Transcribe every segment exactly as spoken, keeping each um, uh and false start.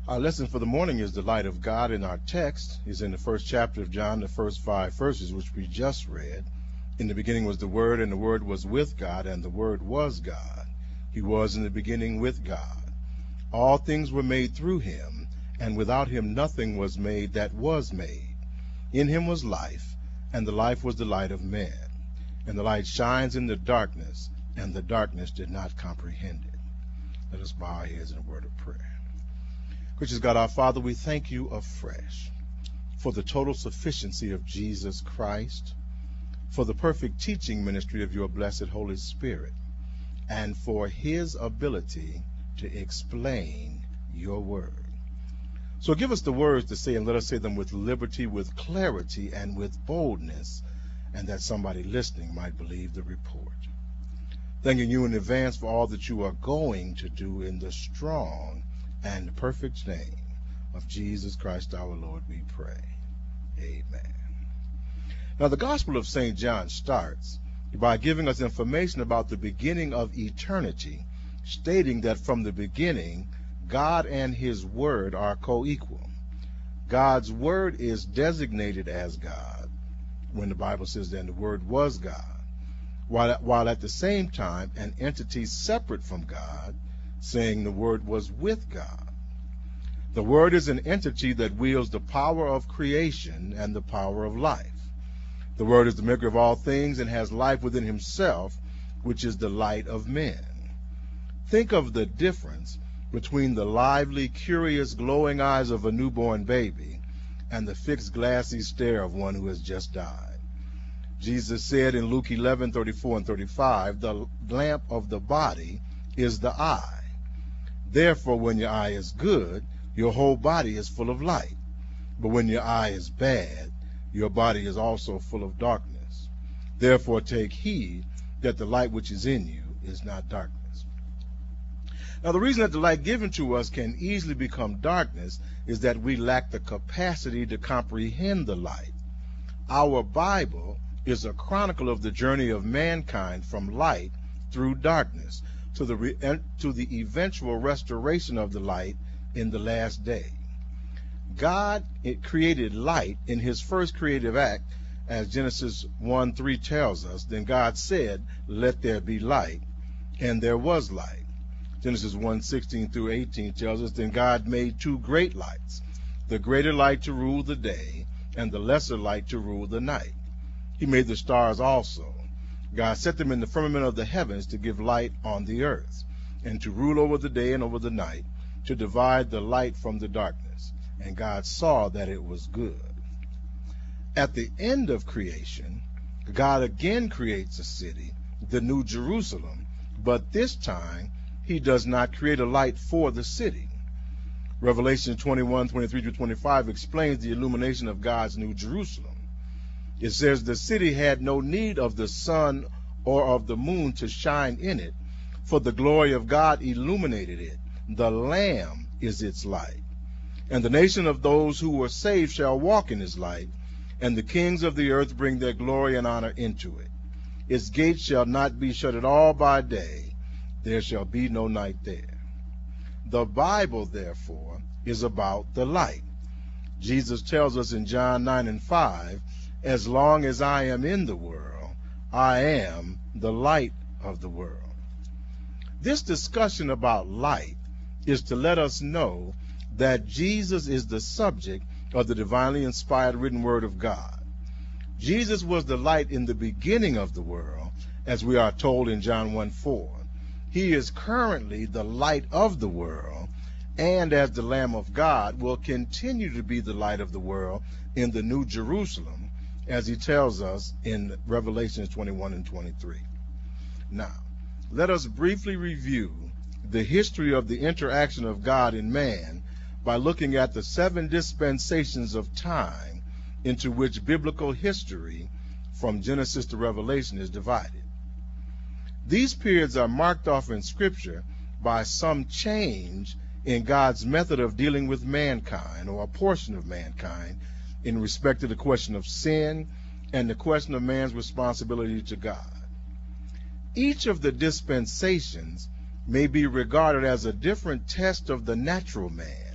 Our lesson for the morning is the light of God, and our text is in the first chapter of John, the first five verses, which we just read. In the beginning was the Word, and the Word was with God, and the Word was God. He was in the beginning with God. All things were made through him, and without him nothing was made that was made. In him was life, and the life was the light of men. And the light shines in the darkness, and the darkness did not comprehend it. Let us bow our heads in a word of prayer. Gracious God, our Father, we thank you afresh for the total sufficiency of Jesus Christ, for the perfect teaching ministry of your blessed Holy Spirit, and for his ability to explain your word. So give us the words to say, and let us say them with liberty, with clarity, and with boldness, and that somebody listening might believe the report. Thanking you in advance for all that you are going to do in the strong and perfect name of Jesus Christ our Lord, we pray. Amen. Now, the Gospel of Saint John starts by giving us information about the beginning of eternity, stating that from the beginning, God and his Word are co-equal. God's Word is designated as God when the Bible says then the Word was God, while, while at the same time an entity separate from God, saying the Word was with God. The Word is an entity that wields the power of creation and the power of life. The Word is the maker of all things and has life within himself, which is the light of men. Think of the difference between the lively, curious, glowing eyes of a newborn baby and the fixed, glassy stare of one who has just died. Jesus said in Luke eleven, thirty-four and thirty-five, the lamp of the body is the eye. Therefore, when your eye is good, your whole body is full of light. But when your eye is bad, your body is also full of darkness. Therefore, take heed that the light which is in you is not darkness. Now, the reason that the light given to us can easily become darkness is that we lack the capacity to comprehend the light. Our Bible is a chronicle of the journey of mankind from light through darkness to the, re to the eventual restoration of the light in the last day. God it created light in his first creative act, as Genesis one three tells us. Then God said, "Let there be light," and there was light. Genesis one sixteen through eighteen tells us, then God made two great lights, the greater light to rule the day, and the lesser light to rule the night. He made the stars also. God set them in the firmament of the heavens to give light on the earth, and to rule over the day and over the night, to divide the light from the darkness. And God saw that it was good. At the end of creation, God again creates a city, the New Jerusalem, but this time he does not create a light for the city. Revelation twenty-one, twenty-three to twenty-five explains the illumination of God's New Jerusalem. It says the city had no need of the sun or of the moon to shine in it, for the glory of God illuminated it. The Lamb is its light. And the nation of those who were saved shall walk in his light, and the kings of the earth bring their glory and honor into it. Its gates shall not be shut at all by day, there shall be no night there. The Bible, therefore, is about the light. Jesus tells us in John nine and five, as long as I am in the world, I am the light of the world. This discussion about light is to let us know that Jesus is the subject of the divinely inspired written word of God. Jesus was the light in the beginning of the world, as we are told in John one four. He is currently the light of the world, and as the Lamb of God will continue to be the light of the world in the New Jerusalem, as he tells us in Revelation twenty-one and twenty-three. Now, let us briefly review the history of the interaction of God and man by looking at the seven dispensations of time into which biblical history from Genesis to Revelation is divided. These periods are marked off in Scripture by some change in God's method of dealing with mankind, or a portion of mankind, in respect to the question of sin and the question of man's responsibility to God. Each of the dispensations may be regarded as a different test of the natural man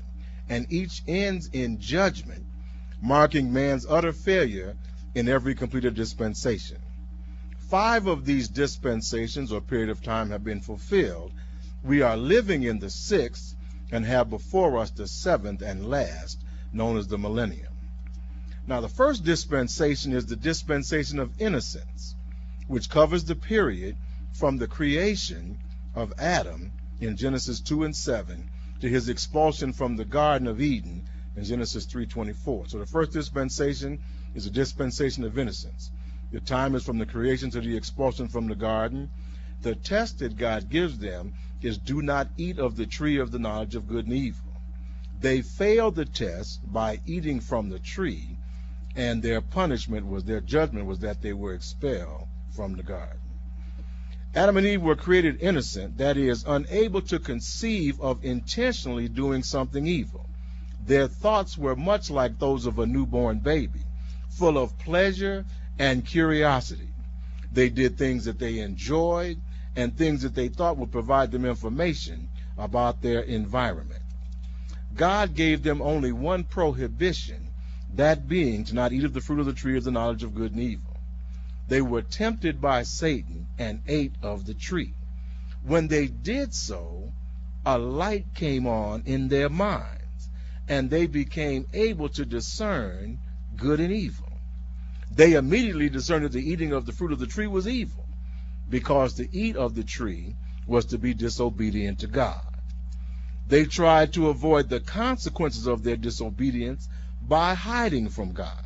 and each ends in judgment, marking man's utter failure in every completed dispensation. Five of these dispensations or period of time have been fulfilled. We are living in the sixth and have before us the seventh and last, known as the millennium. Now, the first dispensation is the dispensation of innocence, which covers the period from the creation of Adam in Genesis two and seven to his expulsion from the Garden of Eden in Genesis three twenty-four. So the first dispensation is a dispensation of innocence. The time is from the creation to the expulsion from the garden. The test that God gives them is do not eat of the tree of the knowledge of good and evil. They failed the test by eating from the tree, and their punishment was, their judgment was that they were expelled from the garden. Adam and Eve were created innocent, that is, unable to conceive of intentionally doing something evil. Their thoughts were much like those of a newborn baby, full of pleasure and curiosity. They did things that they enjoyed and things that they thought would provide them information about their environment. God gave them only one prohibition, that being to not eat of the fruit of the tree of the knowledge of good and evil. They were tempted by Satan and ate of the tree. When they did so, a light came on in their minds, and they became able to discern good and evil. They immediately discerned that the eating of the fruit of the tree was evil, because to eat of the tree was to be disobedient to God. They tried to avoid the consequences of their disobedience by hiding from God.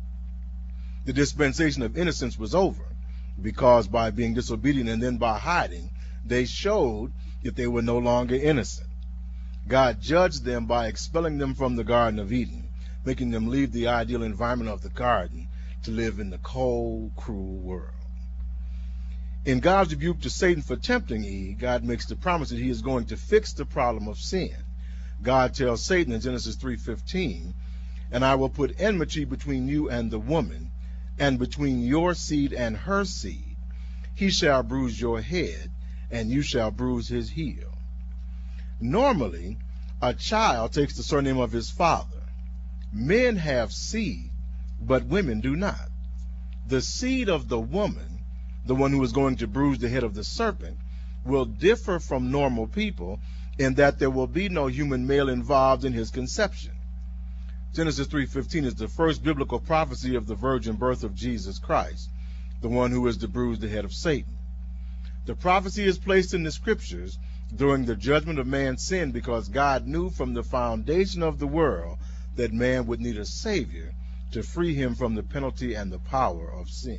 The dispensation of innocence was over, because by being disobedient and then by hiding, they showed that they were no longer innocent. God judged them by expelling them from the Garden of Eden, making them leave the ideal environment of the garden to live in the cold, cruel world. In God's rebuke to Satan for tempting Eve, God makes the promise that he is going to fix the problem of sin. God tells Satan in Genesis three fifteen, "And I will put enmity between you and the woman, and between your seed and her seed. He shall bruise your head, and you shall bruise his heel." Normally, a child takes the surname of his father. Men have seed, but women do not. The seed of the woman, the one who is going to bruise the head of the serpent, will differ from normal people in that there will be no human male involved in his conception. Genesis three fifteen is the first biblical prophecy of the virgin birth of Jesus Christ, the one who is to bruise the head of Satan. The prophecy is placed in the scriptures during the judgment of man's sin because God knew from the foundation of the world that man would need a Savior to free him from the penalty and the power of sin.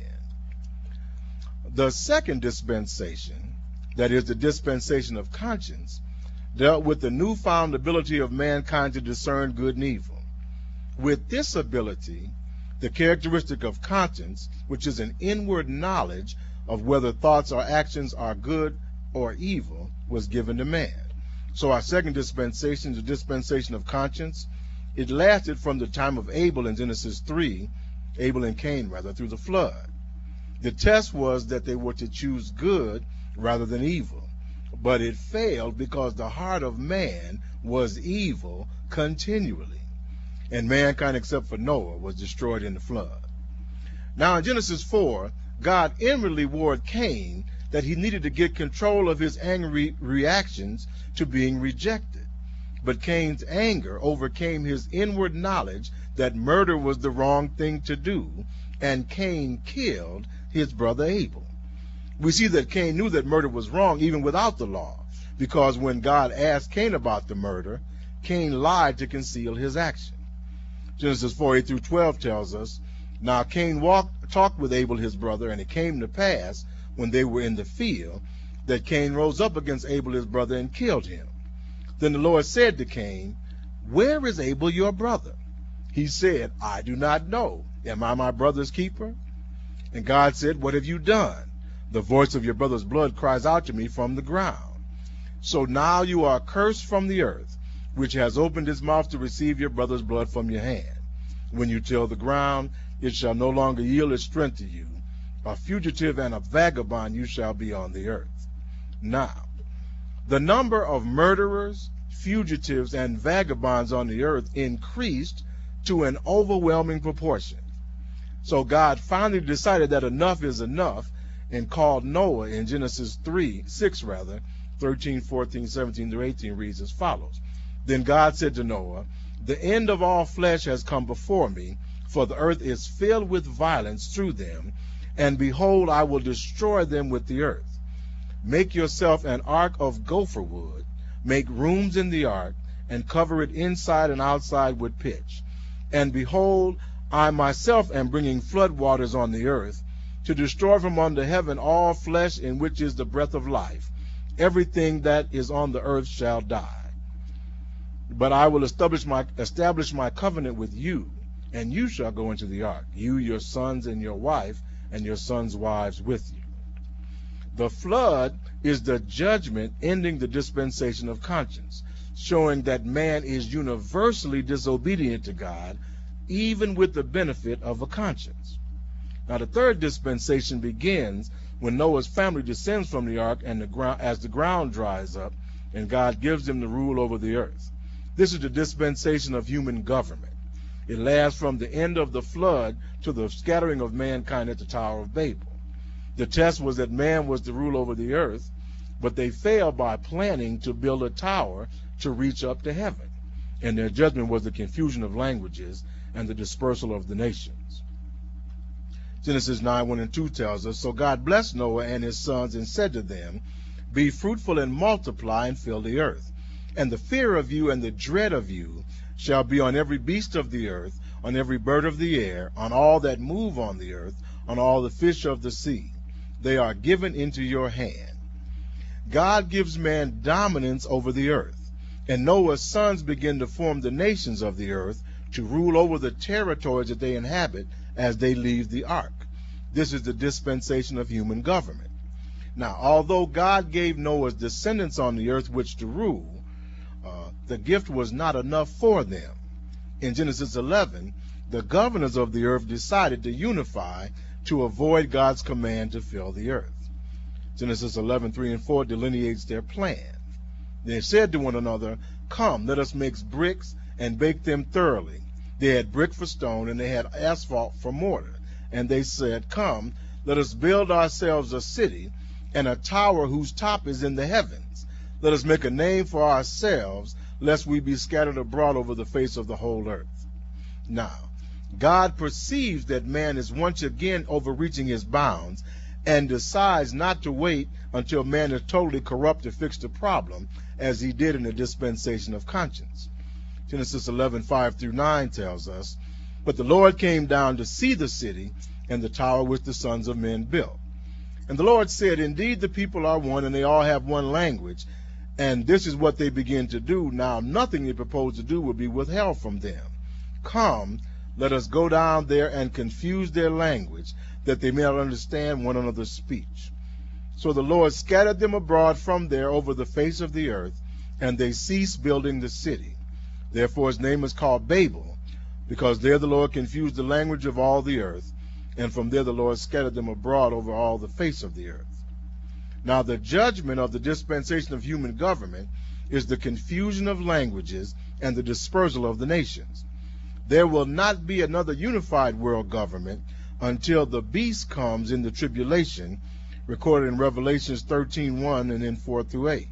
The second dispensation, that is the dispensation of conscience, dealt with the newfound ability of mankind to discern good and evil. With this ability, the characteristic of conscience, which is an inward knowledge of whether thoughts or actions are good or evil, was given to man. So our second dispensation, the dispensation of conscience, it lasted from the time of Abel in Genesis three, Abel and Cain rather, through the flood. The test was that they were to choose good rather than evil, but it failed because the heart of man was evil continually, and mankind except for Noah was destroyed in the flood. Now in Genesis four, God inwardly warned Cain that he needed to get control of his angry reactions to being rejected. But Cain's anger overcame his inward knowledge that murder was the wrong thing to do, and Cain killed his brother Abel. We see that Cain knew that murder was wrong even without the law, because when God asked Cain about the murder, Cain lied to conceal his action. Genesis four, eight through twelve tells us, "Now Cain walked, talked with Abel his brother, and it came to pass, when they were in the field, that Cain rose up against Abel his brother and killed him. Then the Lord said to Cain, 'Where is Abel your brother?' He said, 'I do not know. Am I my brother's keeper?' And God said, 'What have you done? The voice of your brother's blood cries out to me from the ground. So now you are cursed from the earth, which has opened its mouth to receive your brother's blood from your hand. When you till the ground, it shall no longer yield its strength to you. A fugitive and a vagabond you shall be on the earth.'" Now, the number of murderers, fugitives, and vagabonds on the earth increased to an overwhelming proportion. So God finally decided that enough is enough and called Noah in Genesis three, six rather, thirteen, fourteen, seventeen through eighteen reads as follows. Then God said to Noah, the end of all flesh has come before me, for the earth is filled with violence through them, and behold, I will destroy them with the earth. Make yourself an ark of gopher wood, make rooms in the ark, and cover it inside and outside with pitch. And behold, I myself am bringing flood waters on the earth, to destroy from under heaven all flesh in which is the breath of life. Everything that is on the earth shall die. But I will establish my, establish my covenant with you, and you shall go into the ark, you, your sons, and your wife, and your sons' wives with you. The flood is the judgment ending the dispensation of conscience, showing that man is universally disobedient to God, even with the benefit of a conscience. Now the third dispensation begins when Noah's family descends from the ark and the ground, as the ground dries up, and God gives them the rule over the earth. This is the dispensation of human government. It lasts from the end of the flood to the scattering of mankind at the Tower of Babel. The test was that man was to rule over the earth, but they failed by planning to build a tower to reach up to heaven. And their judgment was the confusion of languages and the dispersal of the nations. Genesis nine, one and two tells us, so God blessed Noah and his sons and said to them, be fruitful and multiply and fill the earth. And the fear of you and the dread of you shall be on every beast of the earth, on every bird of the air, on all that move on the earth, on all the fish of the sea. They are given into your hand. God gives man dominance over the earth, and Noah's sons begin to form the nations of the earth to rule over the territories that they inhabit as they leave the ark. This is the dispensation of human government. Now, although God gave Noah's descendants on the earth which to rule, uh, the gift was not enough for them. In Genesis eleven, the governors of the earth decided to unify to avoid God's command to fill the earth. Genesis eleven, three and four delineates their plan. They said to one another, come, let us make bricks and bake them thoroughly. They had brick for stone, and they had asphalt for mortar. And they said, come, let us build ourselves a city, and a tower whose top is in the heavens. Let us make a name for ourselves, lest we be scattered abroad over the face of the whole earth. Now, God perceives that man is once again overreaching his bounds and decides not to wait until man is totally corrupt to fix the problem, as he did in the dispensation of conscience. Genesis eleven, five through nine tells us, but the Lord came down to see the city and the tower which the sons of men built. And the Lord said, indeed the people are one, and they all have one language, and this is what they begin to do. Now nothing they propose to do will be withheld from them. Come, let us go down there and confuse their language, that they may not understand one another's speech. So the Lord scattered them abroad from there over the face of the earth, and they ceased building the city. Therefore his name is called Babel, because there the Lord confused the language of all the earth, and from there the Lord scattered them abroad over all the face of the earth. Now the judgment of the dispensation of human government is the confusion of languages and the dispersal of the nations. There will not be another unified world government until the beast comes in the tribulation, recorded in Revelations thirteen, one and then four through eight.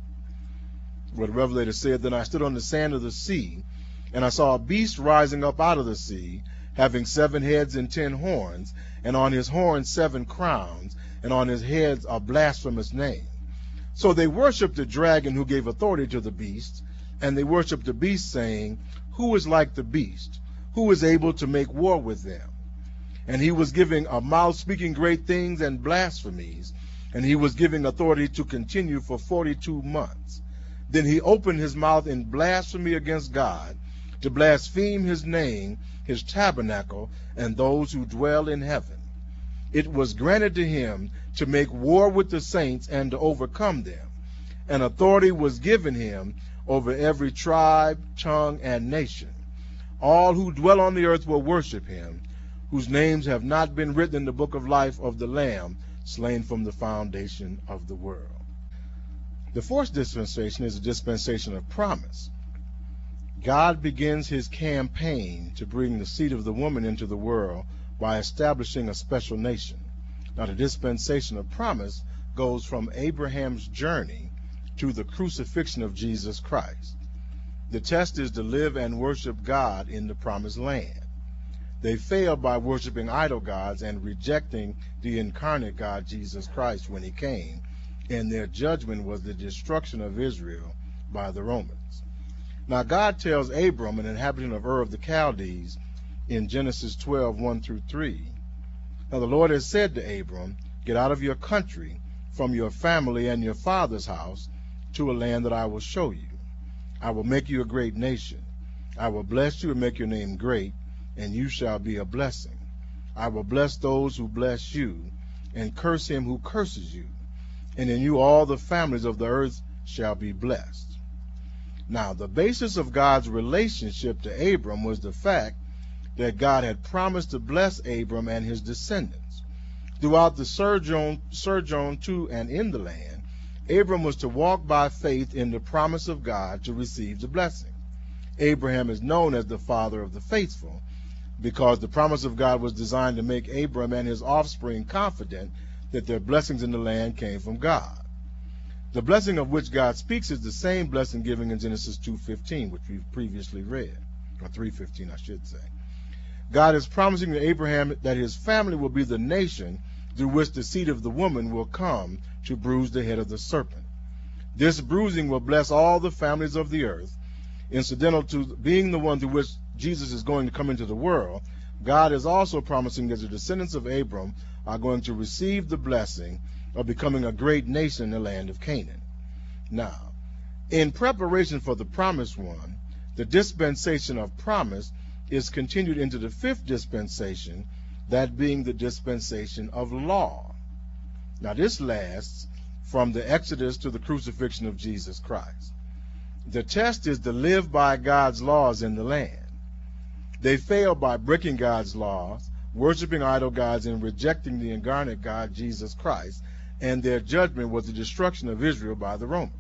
Where the Revelator said, then I stood on the sand of the sea, and I saw a beast rising up out of the sea, having seven heads and ten horns, and on his horns seven crowns, and on his heads a blasphemous name. So they worshipped the dragon who gave authority to the beast, and they worshipped the beast, saying, who is like the beast? Who is able to make war with them? And he was giving a mouth speaking great things and blasphemies, and he was giving authority to continue for forty-two months. Then he opened his mouth in blasphemy against God, to blaspheme his name, his tabernacle, and those who dwell in heaven. It was granted to him to make war with the saints and to overcome them. And authority was given him over every tribe, tongue, and nation. All who dwell on the earth will worship him, whose names have not been written in the book of life of the Lamb, slain from the foundation of the world. The fourth dispensation is a dispensation of promise. God begins his campaign to bring the seed of the woman into the world by establishing a special nation. Now, the dispensation of promise goes from Abraham's journey to the crucifixion of Jesus Christ. The test is to live and worship God in the promised land. They failed by worshiping idol gods and rejecting the incarnate God, Jesus Christ, when he came, and their judgment was the destruction of Israel by the Romans. Now, God tells Abram, an inhabitant of Ur of the Chaldees, in Genesis twelve, one through three, now the Lord has said to Abram, get out of your country, from your family and your father's house, to a land that I will show you. I will make you a great nation. I will bless you and make your name great, and you shall be a blessing. I will bless those who bless you, and curse him who curses you. And in you all the families of the earth shall be blessed. Now, the basis of God's relationship to Abram was the fact that God had promised to bless Abram and his descendants. Throughout the sojourn, sojourn to and in the land, Abram was to walk by faith in the promise of God to receive the blessing. Abraham is known as the father of the faithful because the promise of God was designed to make Abram and his offspring confident that their blessings in the land came from God. The blessing of which God speaks is the same blessing given in Genesis two fifteen, which we've previously read, or three fifteen, I should say. God is promising to Abraham that his family will be the nation through which the seed of the woman will come to bruise the head of the serpent. This bruising will bless all the families of the earth. Incidental to being the one through which Jesus is going to come into the world, God is also promising that the descendants of Abram are going to receive the blessing of becoming a great nation in the land of Canaan. Now, in preparation for the promised one, the dispensation of promise is continued into the fifth dispensation, that being the dispensation of law. Now, this lasts from the Exodus to the crucifixion of Jesus Christ. The test is to live by God's laws in the land. They failed by breaking God's laws, worshiping idol gods, and rejecting the incarnate God, Jesus Christ, and their judgment was the destruction of Israel by the Romans.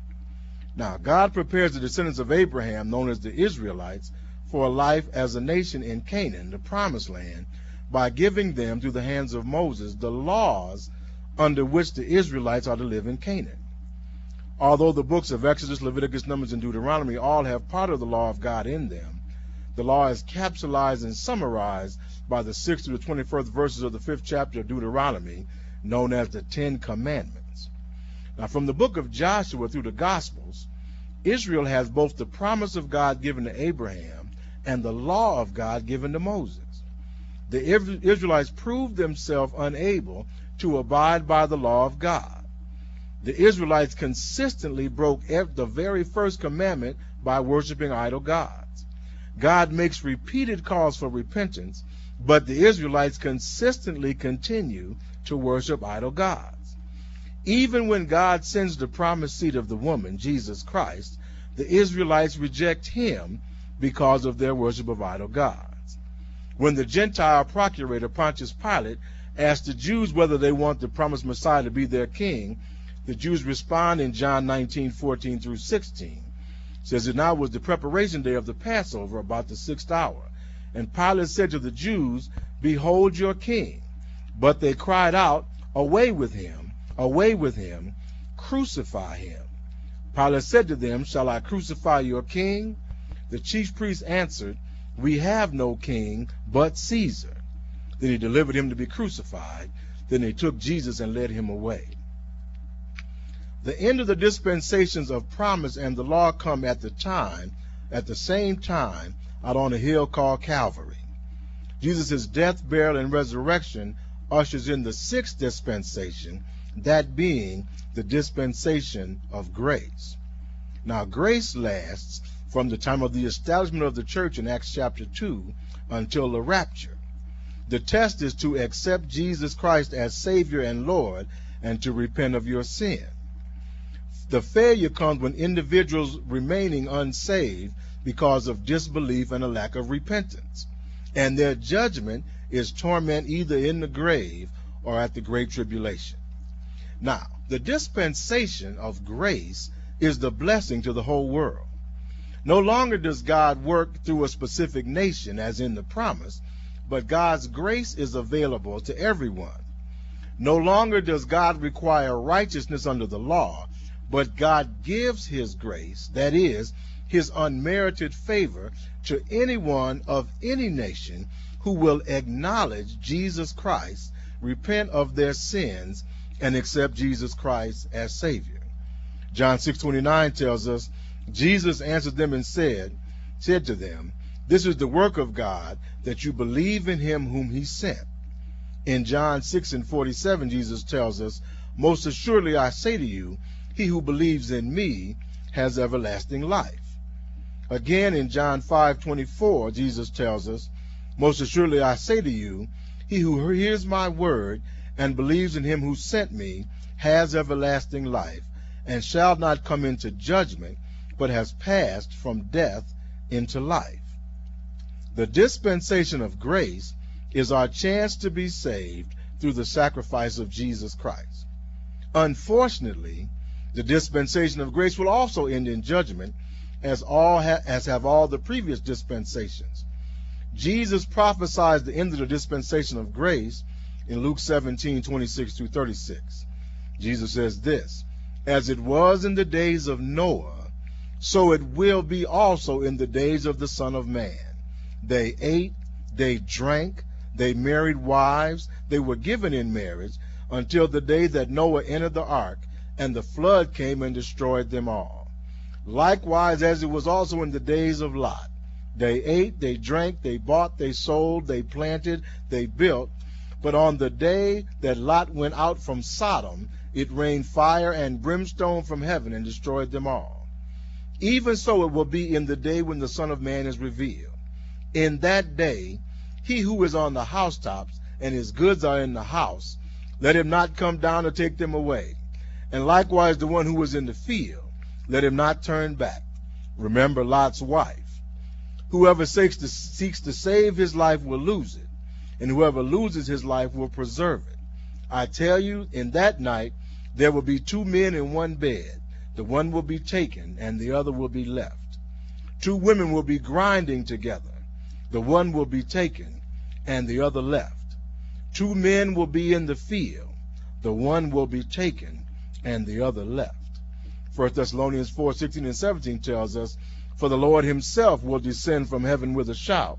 Now, God prepares the descendants of Abraham, known as the Israelites, for a life as a nation in Canaan, the promised land, by giving them, through the hands of Moses, the laws under which the Israelites are to live in Canaan. Although the books of Exodus, Leviticus, Numbers, and Deuteronomy all have part of the law of God in them, the law is capsulized and summarized by the sixth to the twenty-first verses of the fifth chapter of Deuteronomy, known as the Ten Commandments. Now, from the book of Joshua through the Gospels, Israel has both the promise of God given to Abraham and the law of God given to Moses. The Israelites proved themselves unable to abide by the law of God. The Israelites consistently broke the very first commandment by worshiping idol gods. God makes repeated calls for repentance, but the Israelites consistently continue to worship idol gods. Even when God sends the promised seed of the woman, Jesus Christ, the Israelites reject him because of their worship of idol gods. When the Gentile procurator Pontius Pilate asked the Jews whether they want the promised Messiah to be their king, the Jews respond in John nineteen, fourteen through sixteen. It says, it now was the preparation day of the Passover, about the sixth hour. And Pilate said to the Jews, behold your king. But they cried out, away with him, away with him, crucify him. Pilate said to them, shall I crucify your king? The chief priests answered, we have no king but Caesar. Then he delivered him to be crucified. Then they took Jesus and led him away. The end of the dispensations of promise and the law come at the time, at the same time, out on a hill called Calvary. Jesus' death, burial, and resurrection ushers in the sixth dispensation, that being the dispensation of grace. Now, grace lasts from the time of the establishment of the church in Acts chapter two until the rapture. The test is to accept Jesus Christ as Savior and Lord and to repent of your sin. The failure comes when individuals remaining unsaved because of disbelief and a lack of repentance. And their judgment is torment either in the grave or at the great tribulation. Now, The dispensation of grace is the blessing to the whole world. No longer does God work through a specific nation as in the promise, but God's grace is available to everyone. No longer does God require righteousness under the law, but God gives his grace, that is, his unmerited favor, to anyone of any nation who will acknowledge Jesus Christ, repent of their sins, and accept Jesus Christ as Savior. John six twenty-nine tells us, Jesus answered them and said, said to them, "This is the work of God, that you believe in him whom he sent." In John six and forty-seven, Jesus tells us, "Most assuredly I say to you, he who believes in me has everlasting life." Again in John five twenty-four, Jesus tells us, "Most assuredly I say to you, he who hears my word and believes in him who sent me has everlasting life, and shall not come into judgment, but has passed from death into life." The dispensation of grace is our chance to be saved through the sacrifice of Jesus Christ. Unfortunately, the dispensation of grace will also end in judgment, as all ha as have all the previous dispensations. Jesus prophesies the end of the dispensation of grace in Luke seventeen twenty-six through thirty-six. Jesus says this, "As it was in the days of Noah, so it will be also in the days of the Son of Man. They ate, they drank, they married wives, they were given in marriage, until the day that Noah entered the ark, and the flood came and destroyed them all. Likewise, as it was also in the days of Lot. They ate, they drank, they bought, they sold, they planted, they built. But on the day that Lot went out from Sodom, it rained fire and brimstone from heaven and destroyed them all. Even so it will be in the day when the Son of Man is revealed. In that day, he who is on the housetops and his goods are in the house, let him not come down to take them away. And likewise the one who is in the field, let him not turn back. Remember Lot's wife. Whoever seeks to, seeks to save his life will lose it, and whoever loses his life will preserve it. I tell you, in that night there will be two men in one bed. The one will be taken, and the other will be left. Two women will be grinding together. The one will be taken, and the other left. Two men will be in the field. The one will be taken, and the other left." First Thessalonians four sixteen and seventeen tells us, "For the Lord himself will descend from heaven with a shout,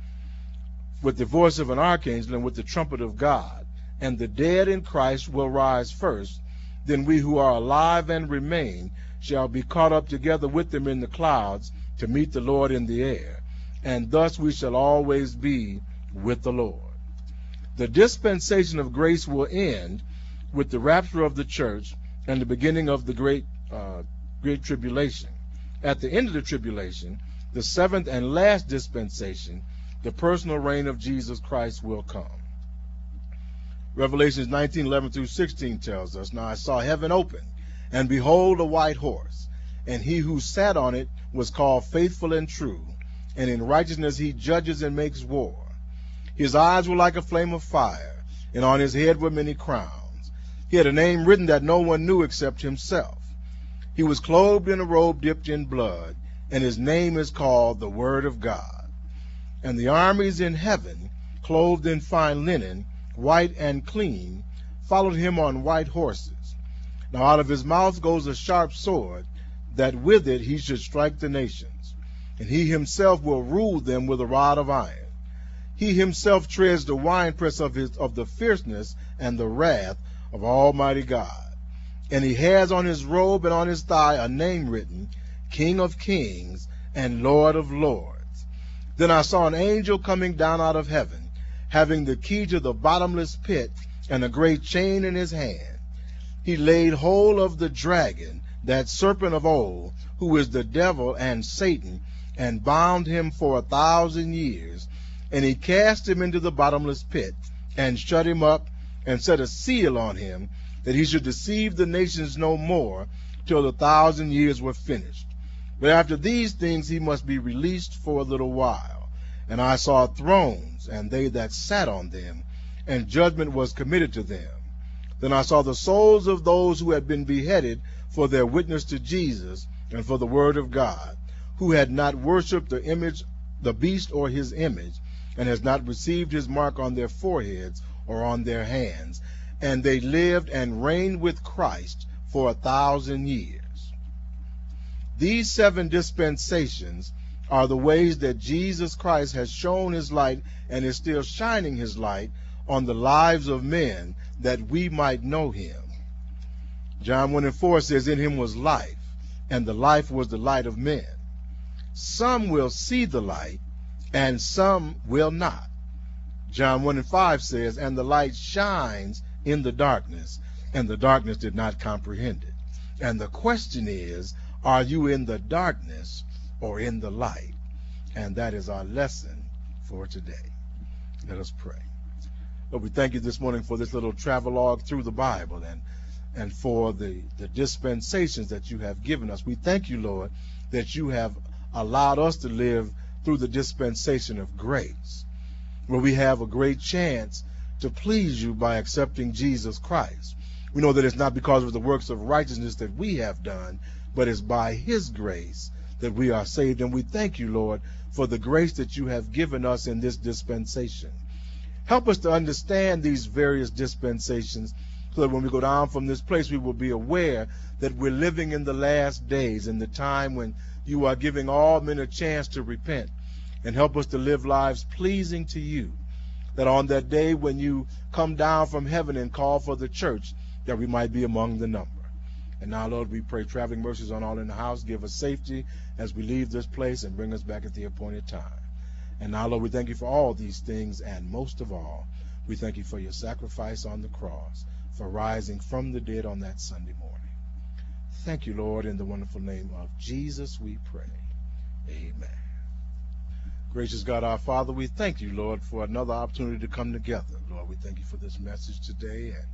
with the voice of an archangel, and with the trumpet of God. And the dead in Christ will rise first. Then we who are alive and remain shall be caught up together with them in the clouds to meet the Lord in the air. And thus we shall always be with the Lord." The dispensation of grace will end with the rapture of the church and the beginning of the great, uh, great tribulation. At the end of the tribulation, the seventh and last dispensation, the personal reign of Jesus Christ, will come. Revelations nineteen eleven through sixteen tells us, "Now I saw heaven open, and behold a white horse, and he who sat on it was called Faithful and True, and in righteousness he judges and makes war. His eyes were like a flame of fire, and on his head were many crowns. He had a name written that no one knew except himself. He was clothed in a robe dipped in blood, and his name is called the Word of God. And the armies in heaven, clothed in fine linen, white and clean, followed him on white horses. Now out of his mouth goes a sharp sword, that with it he should strike the nations. And he himself will rule them with a rod of iron. He himself treads the winepress of his of the fierceness and the wrath of Almighty God. And he has on his robe and on his thigh a name written, King of Kings and Lord of Lords. Then I saw an angel coming down out of heaven, having the key to the bottomless pit and a great chain in his hand. He laid hold of the dragon, that serpent of old, who is the devil and Satan, and bound him for a thousand years. And he cast him into the bottomless pit, and shut him up, and set a seal on him, that he should deceive the nations no more, till the thousand years were finished. But after these things he must be released for a little while. And I saw thrones, and they that sat on them, and judgment was committed to them. Then I saw the souls of those who had been beheaded for their witness to Jesus and for the word of God, who had not worshipped the image, the beast or his image, and has not received his mark on their foreheads or on their hands. And they lived and reigned with Christ for a thousand years. These seven dispensations are the ways that Jesus Christ has shown his light and is still shining his light on the lives of men, that we might know him. John one and four says, in him was life, and the life was the light of men. Some will see the light, and some will not. John one and five says, and the light shines in the darkness, and the darkness did not comprehend it. And the question is, are you in the darkness or in the light? And that is our lesson for today. Let us pray. Lord, we thank you this morning for this little travelogue through the Bible and and for the, the dispensations that you have given us. We thank you, Lord, that you have allowed us to live through the dispensation of grace, where we have a great chance to please you by accepting Jesus Christ. We know that it's not because of the works of righteousness that we have done, but it's by his grace that we are saved. And we thank you, Lord, for the grace that you have given us in this dispensation. Help us to understand these various dispensations so that when we go down from this place, we will be aware that we're living in the last days, in the time when you are giving all men a chance to repent. And help us to live lives pleasing to you, that on that day when you come down from heaven and call for the church, that we might be among the number. And now, Lord, we pray traveling mercies on all in the house. Give us safety as we leave this place and bring us back at the appointed time. And now, Lord, we thank you for all these things, and most of all, we thank you for your sacrifice on the cross, for rising from the dead on that Sunday morning. Thank you, Lord, in the wonderful name of Jesus we pray. Amen. Gracious God, our Father, we thank you, Lord, for another opportunity to come together. Lord, we thank you for this message today. And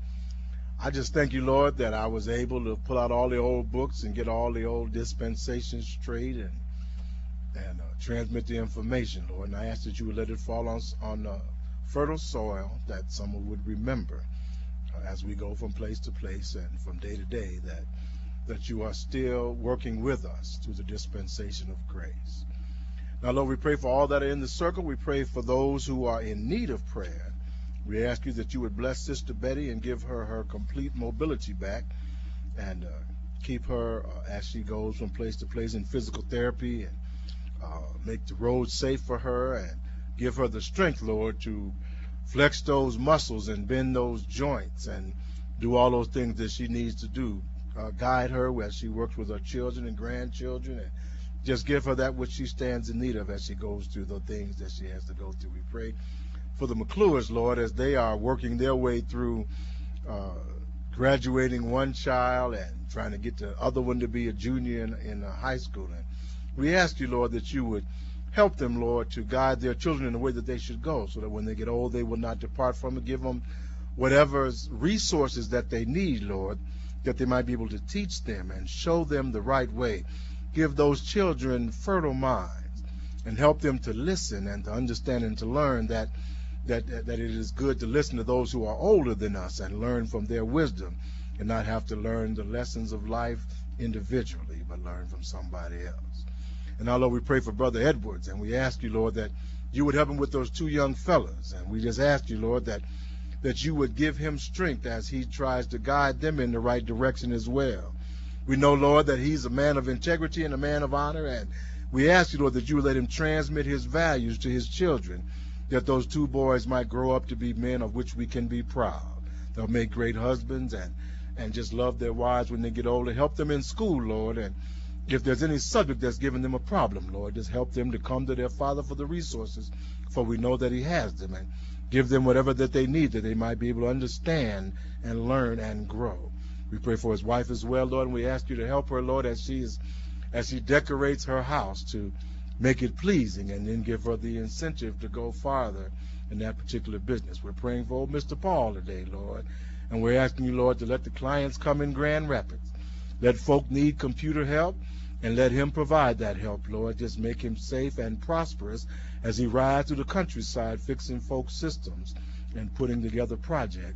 I just thank you, Lord, that I was able to pull out all the old books and get all the old dispensations straight and and uh, transmit the information, Lord. And I ask that you would let it fall on, on uh, fertile soil, that someone would remember uh, as we go from place to place and from day to day, that that you are still working with us through the dispensation of grace. Now, Lord, we pray for all that are in the circle. We pray for those who are in need of prayer. We ask you that you would bless Sister Betty and give her her complete mobility back, and uh, keep her uh, as she goes from place to place in physical therapy, and uh, make the road safe for her, and give her the strength, Lord, to flex those muscles and bend those joints and do all those things that she needs to do. Uh, guide her as she works with her children and grandchildren, and just give her that which she stands in need of as she goes through the things that she has to go through. We pray for the McClures, Lord, as they are working their way through uh, graduating one child and trying to get the other one to be a junior in, in uh, high school. And we ask you, Lord, that you would help them, Lord, to guide their children in the way that they should go, so that when they get old, they will not depart from it. Give them whatever resources that they need, Lord, that they might be able to teach them and show them the right way. Give those children fertile minds and help them to listen and to understand and to learn that that that it is good to listen to those who are older than us and learn from their wisdom, and not have to learn the lessons of life individually, but learn from somebody else. And now, Lord, we pray for Brother Edwards, and we ask you, Lord, that you would help him with those two young fellas. And we just ask you, Lord, that that you would give him strength as he tries to guide them in the right direction as well. We know, Lord, that he's a man of integrity and a man of honor, and we ask you, Lord, that you would let him transmit his values to his children, that those two boys might grow up to be men of which we can be proud. They'll make great husbands and, and just love their wives when they get older. Help them in school, Lord, and if there's any subject that's giving them a problem, Lord, just help them to come to their Father for the resources, for we know that he has them, and give them whatever that they need, that they might be able to understand and learn and grow. We pray for his wife as well, Lord, and we ask you to help her, Lord, as she is, as she decorates her house, to make it pleasing, and then give her the incentive to go farther in that particular business. We're praying for old Mister Paul today, Lord, and we're asking you, Lord, to let the clients come in Grand Rapids. Let folk need computer help, and let him provide that help, Lord. Just make him safe and prosperous as he rides through the countryside fixing folks' systems and putting together projects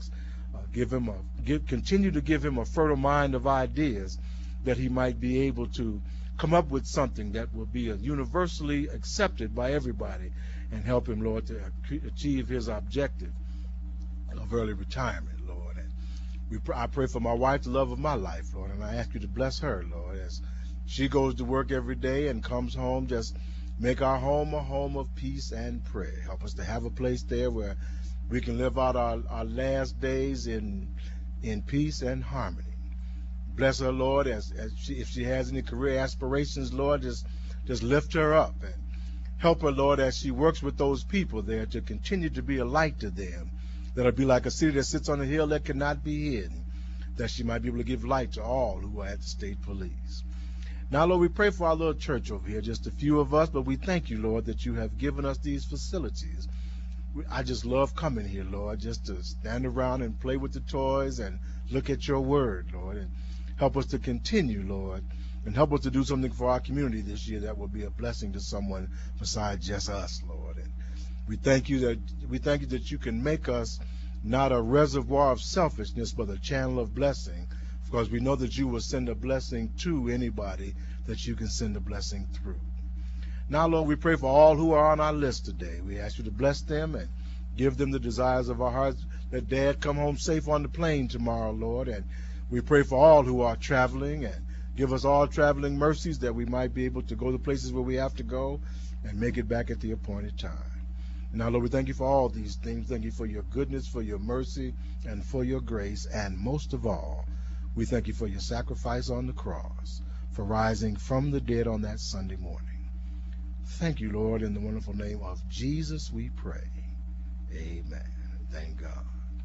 Uh, give him a give, continue to give him a fertile mind of ideas, that he might be able to come up with something that will be universally accepted by everybody, and help him, Lord, to achieve his objective of early retirement, Lord. And we pr- I pray for my wife, the love of my life, Lord, and I ask you to bless her, Lord, as she goes to work every day and comes home. Just make our home a home of peace and prayer. Help us to have a place there where we can live out our, our last days in in peace and harmony. Bless her, Lord, as, as she, if she has any career aspirations, Lord, just just lift her up and help her, Lord, as she works with those people there, to continue to be a light to them, that'll be like a city that sits on a hill that cannot be hidden, that she might be able to give light to all who are at the state police. Now, Lord, we pray for our little church over here, just a few of us, but we thank you, Lord, that you have given us these facilities. I just love coming here, Lord, just to stand around and play with the toys and look at your word, Lord, and help us to continue, Lord, and help us to do something for our community this year that will be a blessing to someone besides just us, Lord. And we thank you that we thank you that you can make us not a reservoir of selfishness, but a channel of blessing, because we know that you will send a blessing to anybody that you can send a blessing through. Now, Lord, we pray for all who are on our list today. We ask you to bless them and give them the desires of our hearts. Let Dad come home safe on the plane tomorrow, Lord. And we pray for all who are traveling, and give us all traveling mercies, that we might be able to go to places where we have to go and make it back at the appointed time. Now, Lord, we thank you for all these things. Thank you for your goodness, for your mercy, and for your grace. And most of all, we thank you for your sacrifice on the cross, for rising from the dead on that Sunday morning. Thank you, Lord, in the wonderful name of Jesus we pray. Amen. Thank God.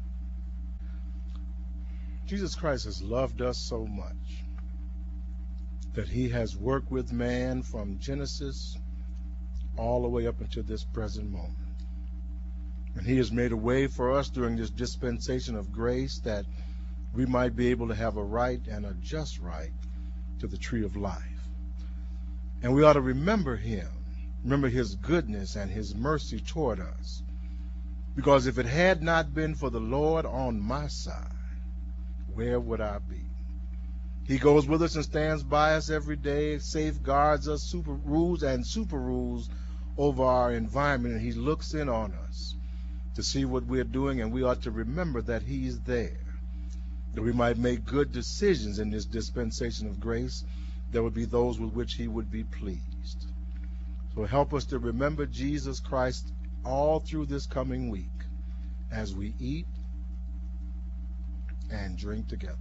Jesus Christ has loved us so much that he has worked with man from Genesis all the way up until this present moment. And he has made a way for us during this dispensation of grace, that we might be able to have a right and a just right to the tree of life. And we ought to remember him, remember his goodness and his mercy toward us. Because if it had not been for the Lord on my side, where would I be? He goes with us and stands by us every day, safeguards us, super rules and super rules over our environment, and he looks in on us to see what we're doing, and we ought to remember that he's there, that we might make good decisions in this dispensation of grace that would be those with which he would be pleased. So help us to remember Jesus Christ all through this coming week as we eat and drink together.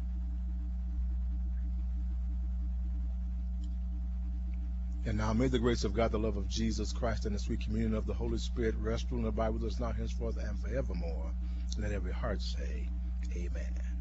And now may the grace of God, the love of Jesus Christ, and the sweet communion of the Holy Spirit rest, rule, and abide with us now, henceforth, and forevermore. Let every heart say, Amen.